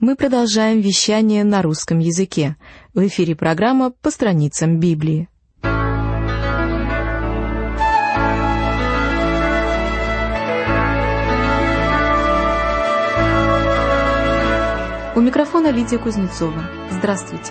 Мы продолжаем вещание на русском языке. В эфире программа «По страницам Библии». У микрофона Лидия Кузнецова. Здравствуйте.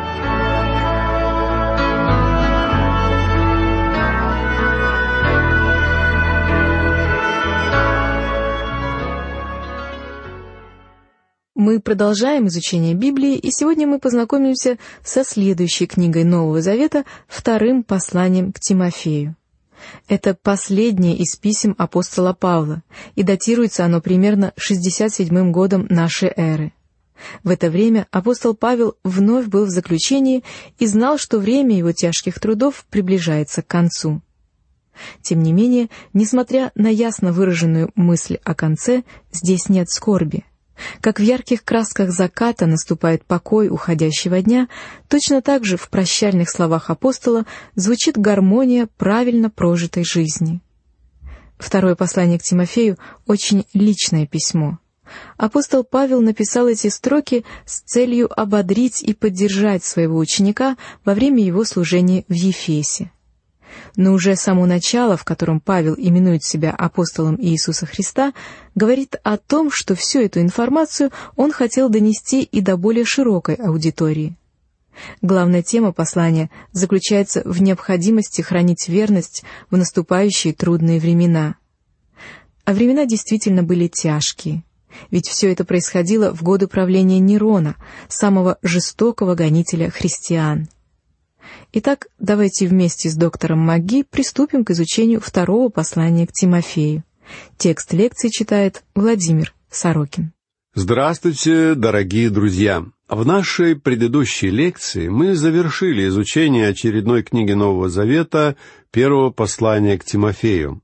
Мы продолжаем изучение Библии, и сегодня мы познакомимся со следующей книгой Нового Завета, вторым посланием к Тимофею. Это последнее из писем апостола Павла, и датируется оно примерно 67 годом нашей эры. В это время апостол Павел вновь был в заключении и знал, что время его тяжких трудов приближается к концу. Тем не менее, несмотря на ясно выраженную мысль о конце, здесь нет скорби. Как в ярких красках заката наступает покой уходящего дня, точно так же в прощальных словах апостола звучит гармония правильно прожитой жизни. Второе послание к Тимофею — очень личное письмо. Апостол Павел написал эти строки с целью ободрить и поддержать своего ученика во время его служения в Ефесе. Но уже само начало, в котором Павел именует себя апостолом Иисуса Христа, говорит о том, что всю эту информацию он хотел донести и до более широкой аудитории. Главная тема послания заключается в необходимости хранить верность в наступающие трудные времена. А времена действительно были тяжкие, ведь все это происходило в годы правления Нерона, самого жестокого гонителя христиан. Итак, давайте вместе с доктором Маги приступим к изучению второго послания к Тимофею. Текст лекции читает Владимир Сорокин. Здравствуйте, дорогие друзья! В нашей предыдущей лекции мы завершили изучение очередной книги Нового Завета, первого послания к Тимофею.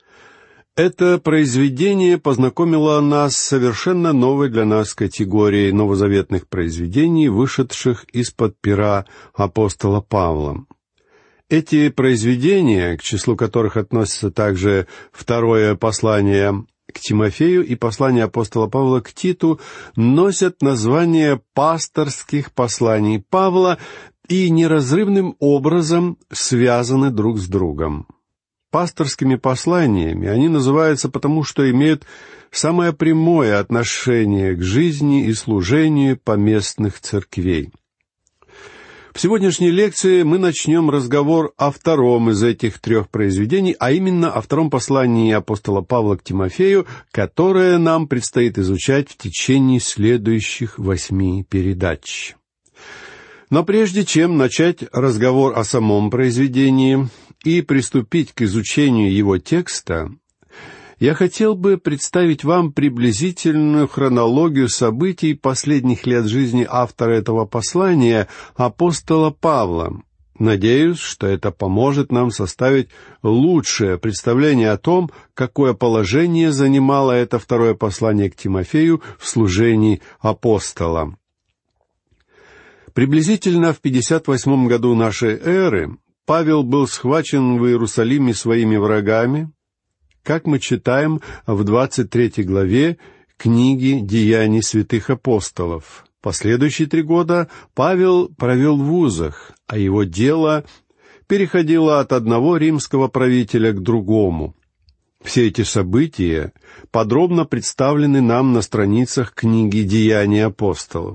Это произведение познакомило нас с совершенно новой для нас категорией новозаветных произведений, вышедших из-под пера апостола Павла. Эти произведения, к числу которых относятся также второе послание к Тимофею и послание апостола Павла к Титу, носят название пасторских посланий Павла и неразрывным образом связаны друг с другом. Пасторскими посланиями они называются потому, что имеют самое прямое отношение к жизни и служению поместных церквей. В сегодняшней лекции мы начнем разговор о втором из этих трех произведений, а именно о втором послании апостола Павла к Тимофею, которое нам предстоит изучать в течение следующих 8 передач. Но прежде чем начать разговор о самом произведении и приступить к изучению его текста, я хотел бы представить вам приблизительную хронологию событий последних лет жизни автора этого послания, апостола Павла. Надеюсь, что это поможет нам составить лучшее представление о том, какое положение занимало это второе послание к Тимофею в служении апостола. Приблизительно в 58 году нашей эры Павел был схвачен в Иерусалиме своими врагами, как мы читаем в 23 главе книги «Деяний святых апостолов». Последующие 3 года Павел провел в узах, а его дело переходило от одного римского правителя к другому. Все эти события подробно представлены нам на страницах книги «Деяний апостолов».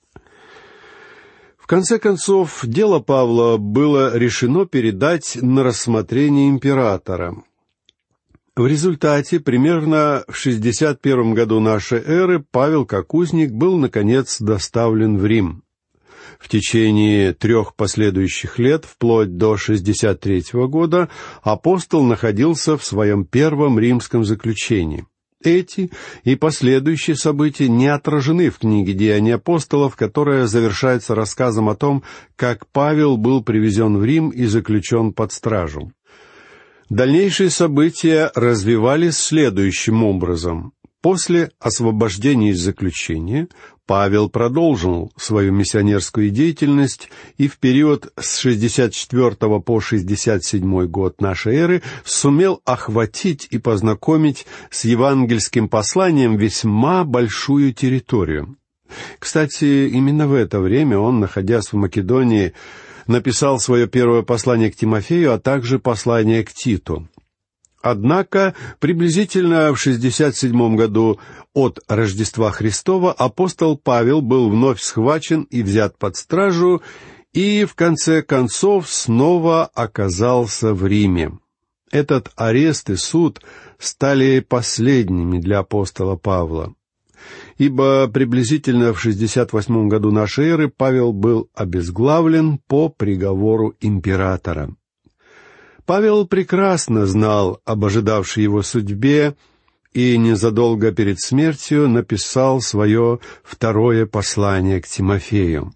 В конце концов, дело Павла было решено передать на рассмотрение императора. В результате, примерно в 61 году нашей эры, Павел, как узник, был, наконец, доставлен в Рим. В течение 3 последующих лет, вплоть до 63 года, апостол находился в своем первом римском заключении. Эти и последующие события не отражены в книге «Деяний апостолов», которая завершается рассказом о том, как Павел был привезен в Рим и заключен под стражу. Дальнейшие события развивались следующим образом. После освобождения из заключения Павел продолжил свою миссионерскую деятельность и в период с 64 по 67 год нашей эры сумел охватить и познакомить с евангельским посланием весьма большую территорию. Кстати, именно в это время он, находясь в Македонии, написал свое первое послание к Тимофею, а также послание к Титу. Однако, приблизительно в 67 году от Рождества Христова апостол Павел был вновь схвачен и взят под стражу, и, в конце концов, снова оказался в Риме. Этот арест и суд стали последними для апостола Павла, ибо приблизительно в 68 году нашей эры Павел был обезглавлен по приговору императора. Павел прекрасно знал об ожидавшей его судьбе и незадолго перед смертью написал свое второе послание к Тимофею.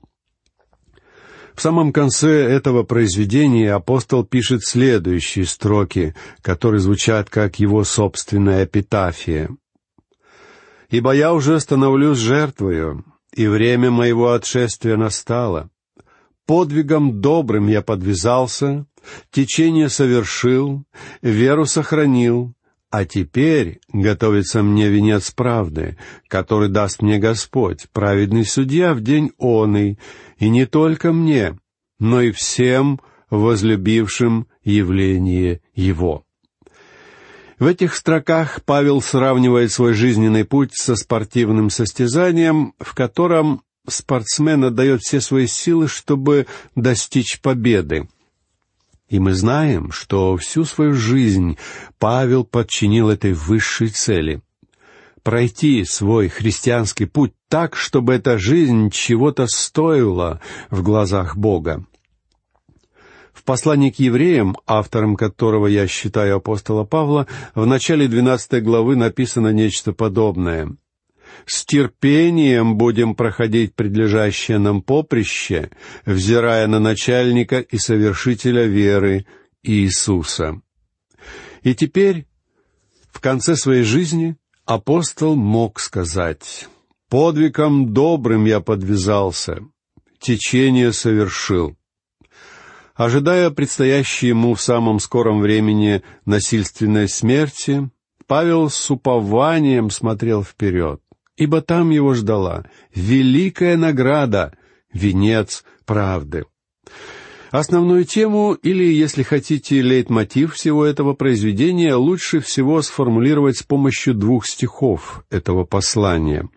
В самом конце этого произведения апостол пишет следующие строки, которые звучат как его собственная эпитафия. «Ибо я уже становлюсь жертвою, и время моего отшествия настало. Подвигом добрым я подвязался, течение совершил, веру сохранил, а теперь готовится мне венец правды, который даст мне Господь, праведный судья в день оный, и не только мне, но и всем возлюбившим явление Его». В этих строках Павел сравнивает свой жизненный путь со спортивным состязанием, в котором спортсмен отдает все свои силы, чтобы достичь победы. И мы знаем, что всю свою жизнь Павел подчинил этой высшей цели — пройти свой христианский путь так, чтобы эта жизнь чего-то стоила в глазах Бога. В послании к евреям, автором которого я считаю апостола Павла, в начале 12 главы написано нечто подобное. «С терпением будем проходить предлежащее нам поприще, взирая на начальника и совершителя веры Иисуса». И теперь, в конце своей жизни, апостол мог сказать: «Подвигом добрым я подвязался, течение совершил». Ожидая предстоящей ему в самом скором времени насильственной смерти, Павел с упованием смотрел вперед, ибо там его ждала великая награда, венец правды. Основную тему, или, если хотите, лейтмотив всего этого произведения лучше всего сформулировать с помощью 2 стихов этого послания.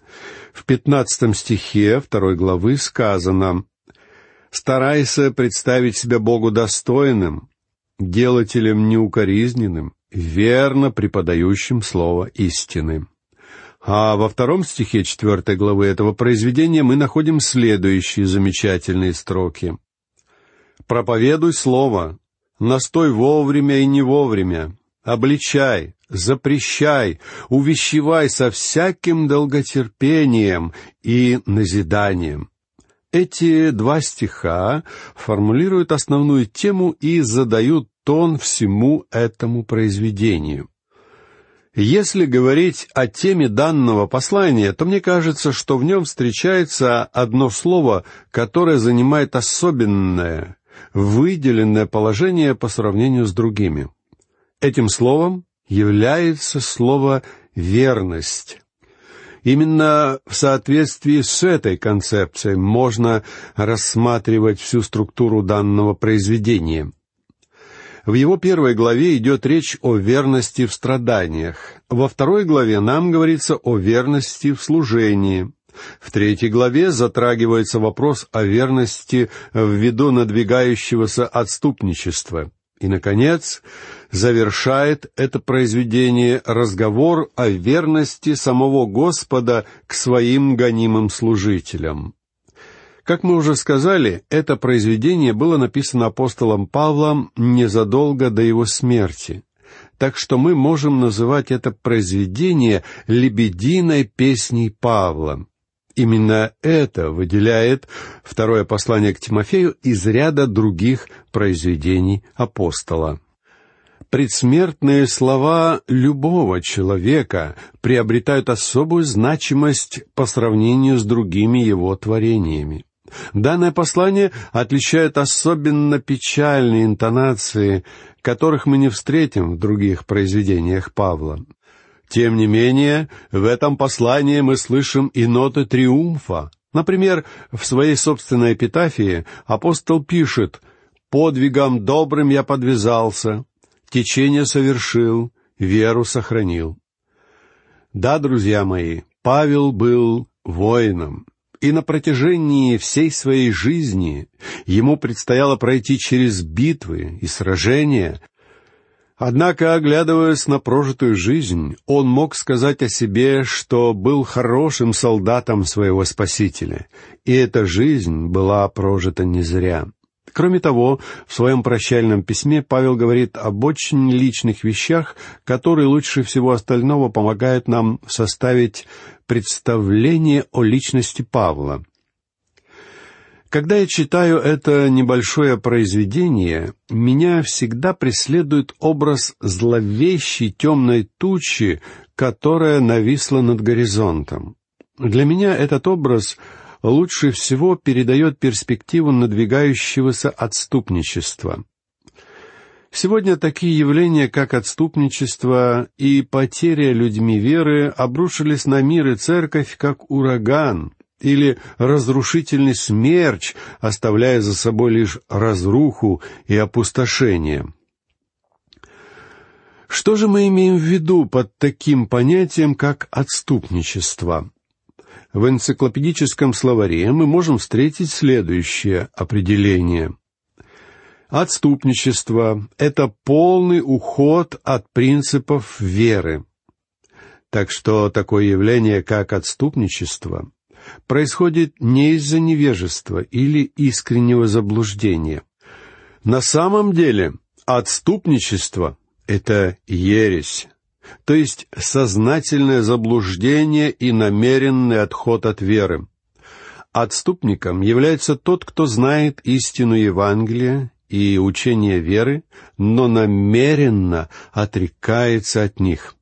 В 15 стихе 2 главы сказано: «Старайся представить себя Богу достойным, делателем неукоризненным, верно преподающим слово истины». А во 2 стихе 4 главы этого произведения мы находим следующие замечательные строки. «Проповедуй слово, настой вовремя и не вовремя, обличай, запрещай, увещевай со всяким долготерпением и назиданием». Эти 2 стиха формулируют основную тему и задают тон всему этому произведению. Если говорить о теме данного послания, то мне кажется, что в нем встречается одно слово, которое занимает особенное, выделенное положение по сравнению с другими. Этим словом является слово «верность». Именно в соответствии с этой концепцией можно рассматривать всю структуру данного произведения. В его 1 главе идет речь о верности в страданиях. Во 2 главе нам говорится о верности в служении. В 3 главе затрагивается вопрос о верности ввиду надвигающегося отступничества. И, наконец, завершает это произведение разговор о верности самого Господа к своим гонимым служителям. Как мы уже сказали, это произведение было написано апостолом Павлом незадолго до его смерти, так что мы можем называть это произведение «лебединой песней Павла». Именно это выделяет 2 послание к Тимофею из ряда других произведений апостола. Предсмертные слова любого человека приобретают особую значимость по сравнению с другими его творениями. Данное послание отличает особенно печальные интонации, которых мы не встретим в других произведениях Павла. Тем не менее, в этом послании мы слышим и ноты триумфа. Например, в своей собственной эпитафии апостол пишет: «Подвигом добрым я подвязался, течение совершил, веру сохранил». Да, друзья мои, Павел был воином, и на протяжении всей своей жизни ему предстояло пройти через битвы и сражения. Однако, оглядываясь на прожитую жизнь, он мог сказать о себе, что был хорошим солдатом своего Спасителя, и эта жизнь была прожита не зря. Кроме того, в своем прощальном письме Павел говорит об очень личных вещах, которые лучше всего остального помогают нам составить представление о личности Павла. Когда я читаю это небольшое произведение, меня всегда преследует образ зловещей темной тучи, которая нависла над горизонтом. Для меня этот образ лучше всего передает перспективу надвигающегося отступничества. Сегодня такие явления, как отступничество и потеря людьми веры, обрушились на мир и церковь, как ураган или разрушительный смерч, оставляя за собой лишь разруху и опустошение. Что же мы имеем в виду под таким понятием, как отступничество? В энциклопедическом словаре мы можем встретить следующее определение. Отступничество — это полный уход от принципов веры. Так что такое явление, как отступничество, происходит не из-за невежества или искреннего заблуждения. На самом деле отступничество — это ересь, то есть сознательное заблуждение и намеренный отход от веры. Отступником является тот, кто знает истину Евангелия и учение веры, но намеренно отрекается от них.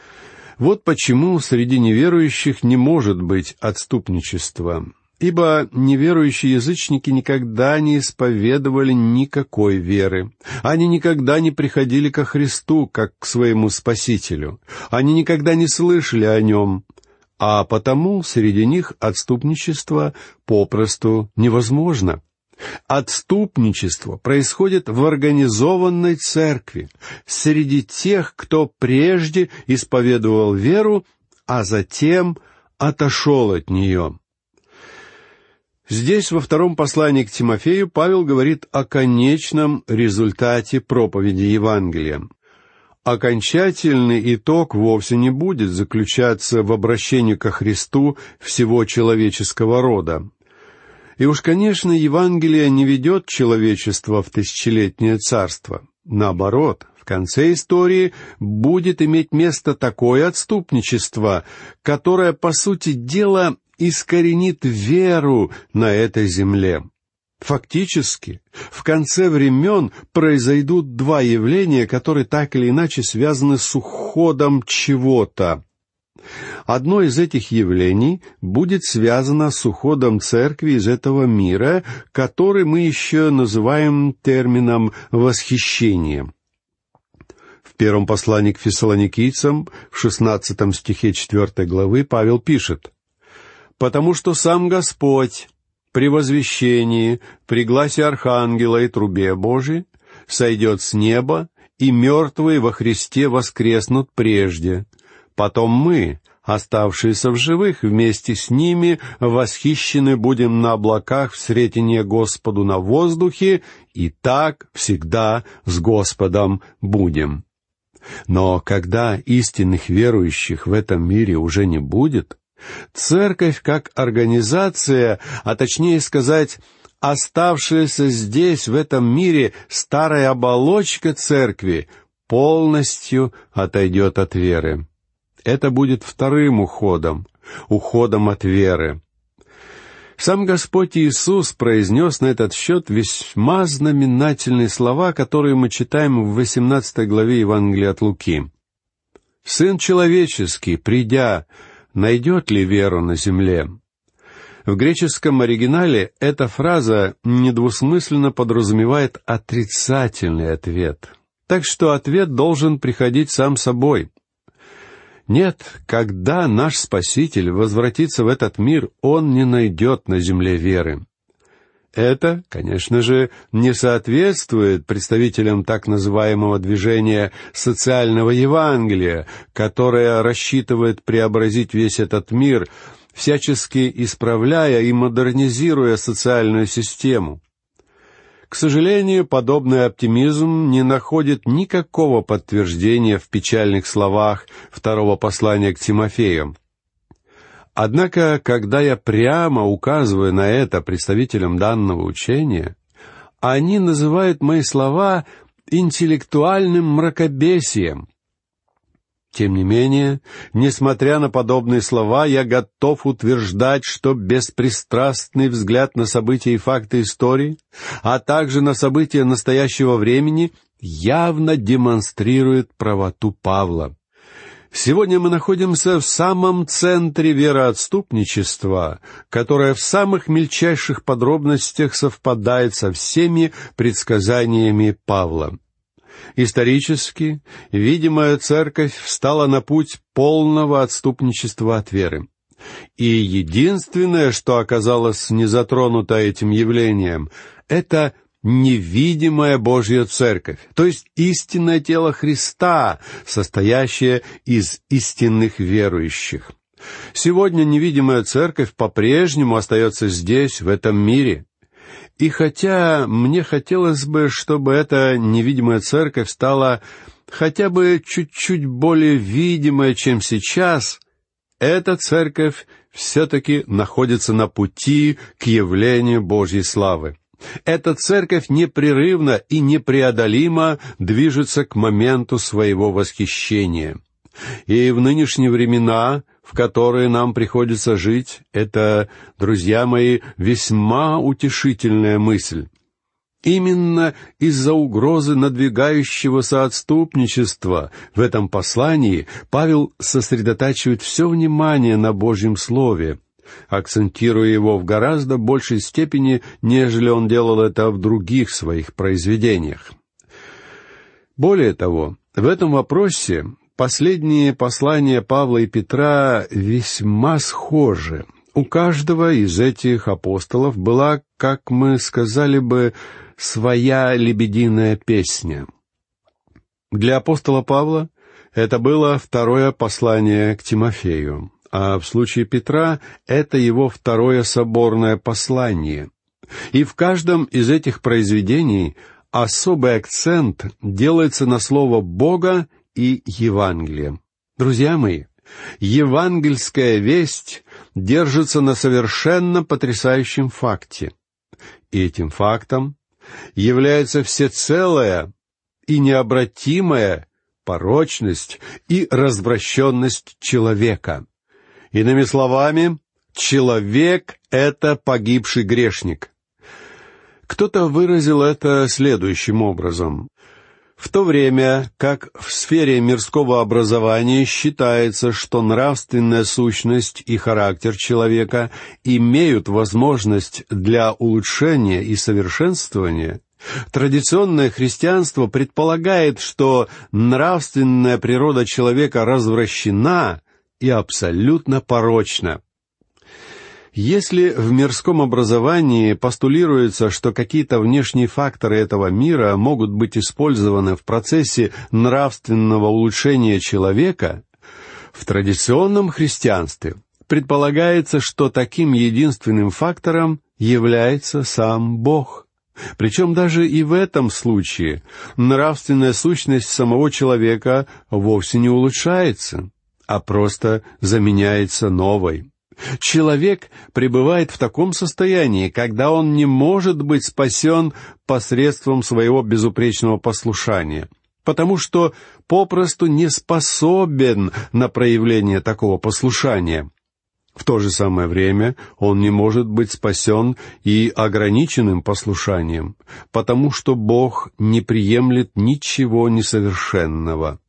Вот почему среди неверующих не может быть отступничества, ибо неверующие язычники никогда не исповедовали никакой веры. Они никогда не приходили ко Христу, как к своему Спасителю. Они никогда не слышали о Нем, а потому среди них отступничество попросту невозможно. Отступничество происходит в организованной церкви, среди тех, кто прежде исповедовал веру, а затем отошел от нее. Здесь, во втором послании к Тимофею, Павел говорит о конечном результате проповеди Евангелия. Окончательный итог вовсе не будет заключаться в обращении ко Христу всего человеческого рода. И уж, конечно, Евангелие не ведет человечество в тысячелетнее царство. Наоборот, в конце истории будет иметь место такое отступничество, которое, по сути дела, искоренит веру на этой земле. Фактически, в конце времен произойдут два явления, которые так или иначе связаны с уходом чего-то. Одно из этих явлений будет связано с уходом церкви из этого мира, который мы еще называем термином «восхищение». В первом послании к фессалоникийцам, в 16 стихе 4 главы, Павел пишет: «Потому что сам Господь при возвещении, при гласе архангела и трубе Божией сойдет с неба, и мертвые во Христе воскреснут прежде. Потом мы, оставшиеся в живых, вместе с ними восхищены будем на облаках встретения Господу на воздухе, и так всегда с Господом будем». Но когда истинных верующих в этом мире уже не будет, церковь как организация, а точнее сказать, оставшаяся здесь, в этом мире, старая оболочка церкви, полностью отойдет от веры. Это будет вторым уходом от веры. Сам Господь Иисус произнес на этот счет весьма знаменательные слова, которые мы читаем в 18 главе Евангелия от Луки. «Сын человеческий, придя, найдет ли веру на земле?» В греческом оригинале эта фраза недвусмысленно подразумевает отрицательный ответ. Так что ответ должен приходить сам собой. Нет, когда наш Спаситель возвратится в этот мир, Он не найдет на земле веры. Это, конечно же, не соответствует представителям так называемого движения социального Евангелия, которое рассчитывает преобразить весь этот мир, всячески исправляя и модернизируя социальную систему. К сожалению, подобный оптимизм не находит никакого подтверждения в печальных словах второго послания к Тимофею. Однако, когда я прямо указываю на это представителям данного учения, они называют мои слова интеллектуальным мракобесием. Тем не менее, несмотря на подобные слова, я готов утверждать, что беспристрастный взгляд на события и факты истории, а также на события настоящего времени, явно демонстрирует правоту Павла. Сегодня мы находимся в самом центре вероотступничества, которое в самых мельчайших подробностях совпадает со всеми предсказаниями Павла. Исторически, видимая церковь встала на путь полного отступничества от веры. И единственное, что оказалось не затронуто этим явлением, это невидимая Божья Церковь, то есть истинное тело Христа, состоящее из истинных верующих. Сегодня невидимая Церковь по-прежнему остается здесь, в этом мире. И хотя мне хотелось бы, чтобы эта невидимая Церковь стала хотя бы чуть-чуть более видимой, чем сейчас, эта Церковь все-таки находится на пути к явлению Божьей славы. Эта Церковь непрерывно и непреодолимо движется к моменту своего восхищения. И в нынешние времена, в которые нам приходится жить, это, друзья мои, весьма утешительная мысль. Именно из-за угрозы надвигающегося отступничества в этом послании Павел сосредотачивает все внимание на Божьем Слове, акцентируя его в гораздо большей степени, нежели он делал это в других своих произведениях. Более того, в этом вопросе последние послания Павла и Петра весьма схожи. У каждого из этих апостолов была, как мы сказали бы, своя лебединая песня. Для апостола Павла это было второе послание к Тимофею, а в случае Петра это его второе соборное послание. И в каждом из этих произведений особый акцент делается на слово Бога и Евангелие. Друзья мои, евангельская весть держится на совершенно потрясающем факте. И этим фактом является всецелая и необратимая порочность и развращенность человека. Иными словами, человек — это погибший грешник. Кто-то выразил это следующим образом. В то время как в сфере мирского образования считается, что нравственная сущность и характер человека имеют возможность для улучшения и совершенствования, традиционное христианство предполагает, что нравственная природа человека развращена и абсолютно порочна. Если в мирском образовании постулируется, что какие-то внешние факторы этого мира могут быть использованы в процессе нравственного улучшения человека, в традиционном христианстве предполагается, что таким единственным фактором является сам Бог. Причем даже и в этом случае нравственная сущность самого человека вовсе не улучшается, а просто заменяется новой. Человек пребывает в таком состоянии, когда он не может быть спасен посредством своего безупречного послушания, потому что попросту не способен на проявление такого послушания. В то же самое время он не может быть спасен и ограниченным послушанием, потому что Бог не приемлет ничего несовершенного.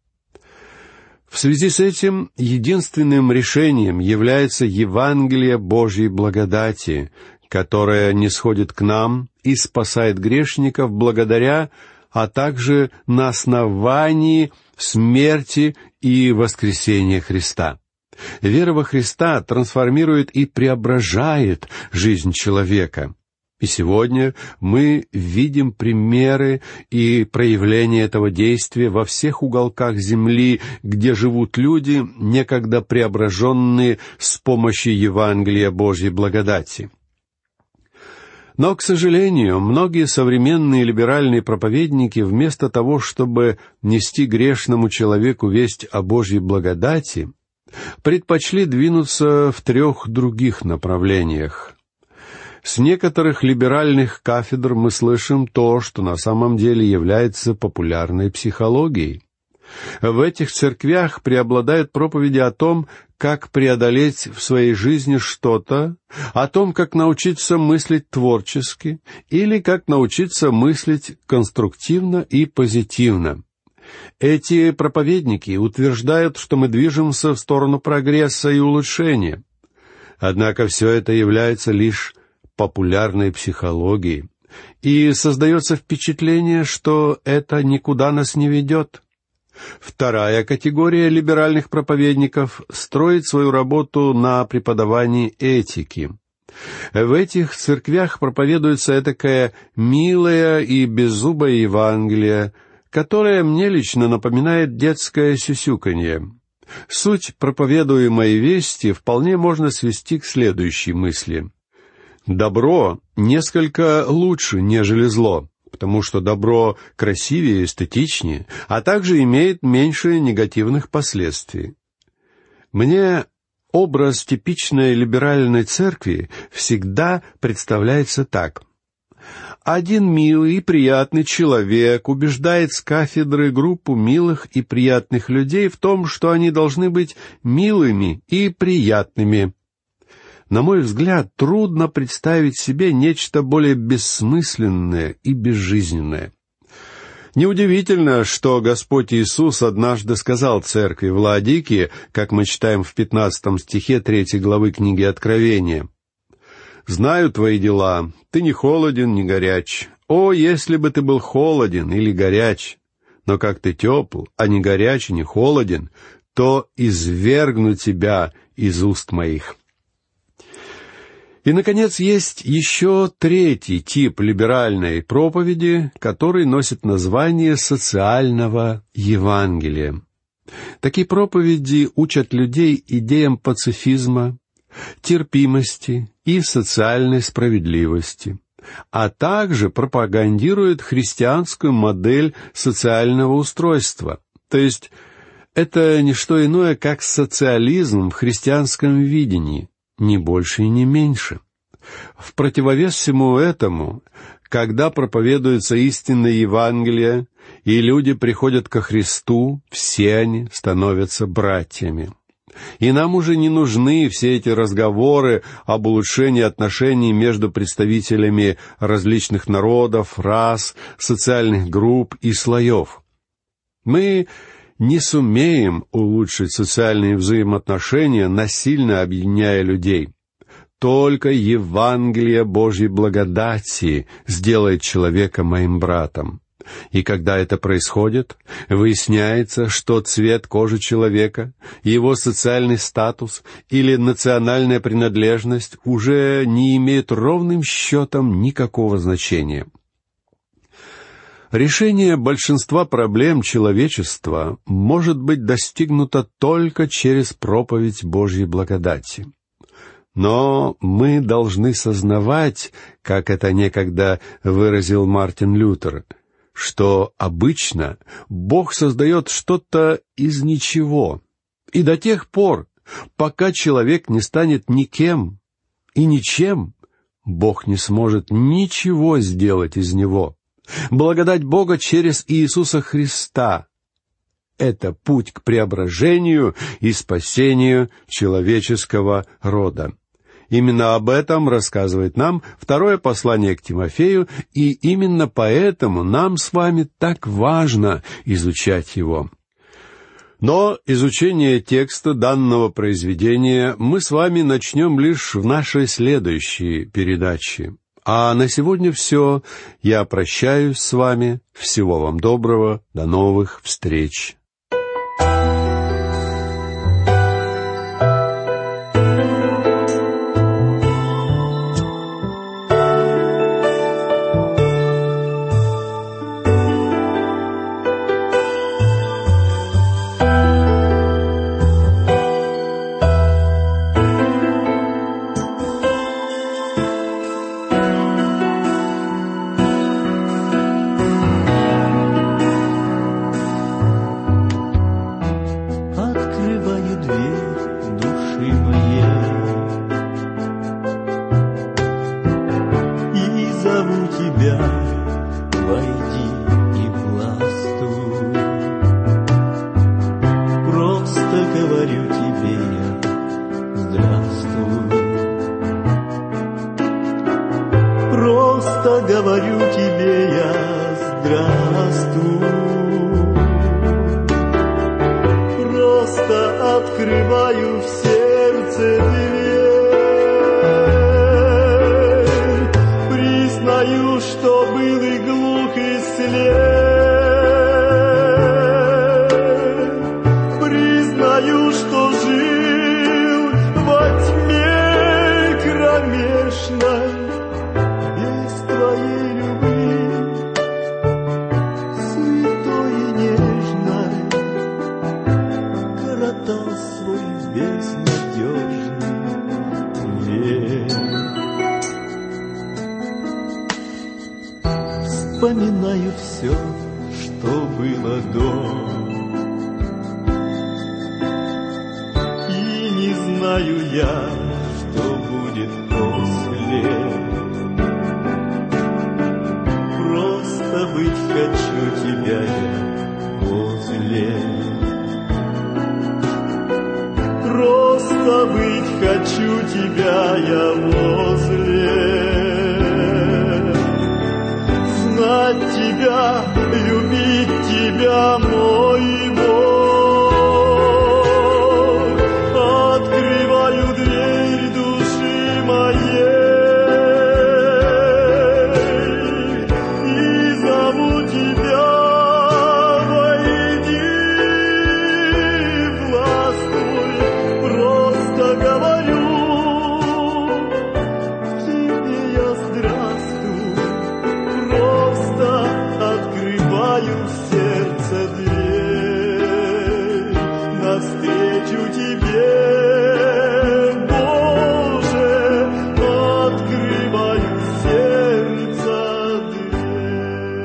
В связи с этим единственным решением является Евангелие Божьей благодати, которое нисходит к нам и спасает грешников благодаря, а также на основании смерти и воскресения Христа. Вера во Христа трансформирует и преображает жизнь человека. И сегодня мы видим примеры и проявления этого действия во всех уголках земли, где живут люди, некогда преображенные с помощью Евангелия Божьей благодати. Но, к сожалению, многие современные либеральные проповедники, вместо того, чтобы нести грешному человеку весть о Божьей благодати, предпочли двинуться в 3 других направлениях. С некоторых либеральных кафедр мы слышим то, что на самом деле является популярной психологией. В этих церквях преобладают проповеди о том, как преодолеть в своей жизни что-то, о том, как научиться мыслить творчески или как научиться мыслить конструктивно и позитивно. Эти проповедники утверждают, что мы движемся в сторону прогресса и улучшения. Однако все это является лишь популярной психологией, и создается впечатление, что это никуда нас не ведет. Вторая категория либеральных проповедников строит свою работу на преподавании этики. В этих церквях проповедуется этакое милое и беззубое Евангелие, которое мне лично напоминает детское сюсюканье. Суть проповедуемой вести вполне можно свести к следующей мысли. Добро несколько лучше, нежели зло, потому что добро красивее и эстетичнее, а также имеет меньше негативных последствий. Мне образ типичной либеральной церкви всегда представляется так. Один милый и приятный человек убеждает с кафедры группу милых и приятных людей в том, что они должны быть милыми и приятными. На мой взгляд, трудно представить себе нечто более бессмысленное и безжизненное. Неудивительно, что Господь Иисус однажды сказал церкви в Лаодикии, как мы читаем в 15 стихе 3 главы книги Откровения: «Знаю твои дела, ты не холоден, не горяч. О, если бы ты был холоден или горяч! Но как ты тепл, а не горяч и не холоден, то извергну тебя из уст моих». И, наконец, есть еще 3 тип либеральной проповеди, который носит название социального Евангелия. Такие проповеди учат людей идеям пацифизма, терпимости и социальной справедливости, а также пропагандируют христианскую модель социального устройства. То есть это не что иное, как социализм в христианском видении, ни больше и не меньше. В противовес всему этому, когда проповедуется истинное Евангелие, и люди приходят ко Христу, все они становятся братьями. И нам уже не нужны все эти разговоры об улучшении отношений между представителями различных народов, рас, социальных групп и слоев. Мы не сумеем улучшить социальные взаимоотношения, насильно объединяя людей. Только Евангелие Божьей благодати сделает человека моим братом. И когда это происходит, выясняется, что цвет кожи человека, его социальный статус или национальная принадлежность уже не имеют ровным счетом никакого значения. Решение большинства проблем человечества может быть достигнуто только через проповедь Божьей благодати. Но мы должны сознавать, как это некогда выразил Мартин Лютер, что обычно Бог создает что-то из ничего, и до тех пор, пока человек не станет никем и ничем, Бог не сможет ничего сделать из него. Благодать Бога через Иисуса Христа — это путь к преображению и спасению человеческого рода. Именно об этом рассказывает нам 2 послание к Тимофею, и именно поэтому нам с вами так важно изучать его. Но изучение текста данного произведения мы с вами начнем лишь в нашей следующей передаче. А на сегодня все. Я прощаюсь с вами. Всего вам доброго. До новых встреч. Тебя, войди и властвуй. Просто говорю Тебе я, здравствуй. Просто говорю Тебе я, здравствуй. Просто открываю в сердце дверь. Признаю, что был и глух, и слеп. Признаю, что жил во тьме кромешной, без Твоей любви, святой и нежной, коротал свой безнадежный век. Вспоминаю все, что было до, и не знаю я, что будет после. Просто быть хочу Тебя я возле. Просто быть хочу Тебя я возле. Знать Тебя, любить Тебя, мой Бог. Открываю дверь души моей и зову Тебя, войди, властвуй. Просто говорю Тебе я здравствуй. Просто открываю в сердце дверь навстречу Тебе, Боже, открываю в сердце дверь.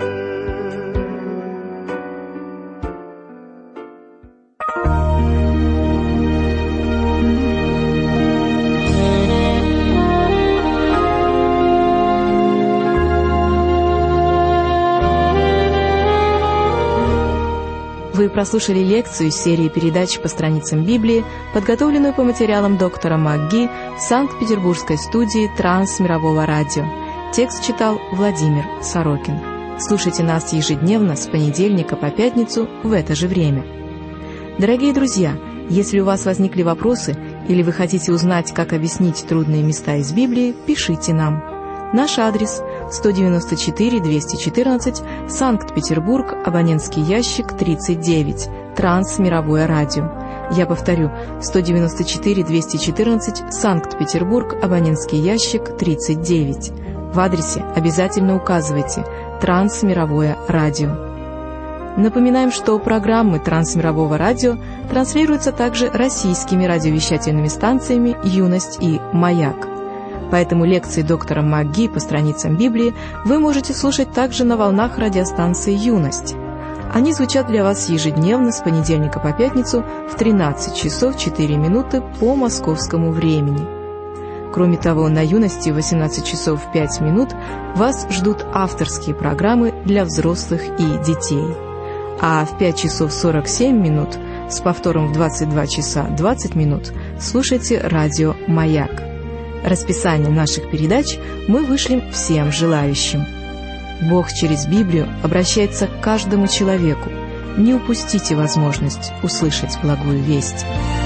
Вы прослушали лекцию из серии передач по страницам Библии, подготовленную по материалам доктора МакГи в Санкт-Петербургской студии Трансмирового радио. Текст читал Владимир Сорокин. Слушайте нас ежедневно с понедельника по пятницу в это же время. Дорогие друзья, если у вас возникли вопросы или вы хотите узнать, как объяснить трудные места из Библии, пишите нам. Наш адрес – 194-214, Санкт-Петербург, абонентский ящик 39, Трансмировое радио. Я повторю, 194-214, Санкт-Петербург, абонентский ящик 39. В адресе обязательно указывайте «Трансмировое радио». Напоминаем, что программы Трансмирового радио транслируются также российскими радиовещательными станциями «Юность» и «Маяк». Поэтому лекции доктора МакГи по страницам Библии вы можете слушать также на волнах радиостанции «Юность». Они звучат для вас ежедневно с понедельника по пятницу в 13 часов 4 минуты по московскому времени. Кроме того, на «Юности» в 18 часов 5 минут вас ждут авторские программы для взрослых и детей. А в 5 часов 47 минут с повтором в 22 часа 20 минут слушайте радио «Маяк». Расписание наших передач мы вышлем всем желающим. Бог через Библию обращается к каждому человеку. Не упустите возможность услышать благую весть.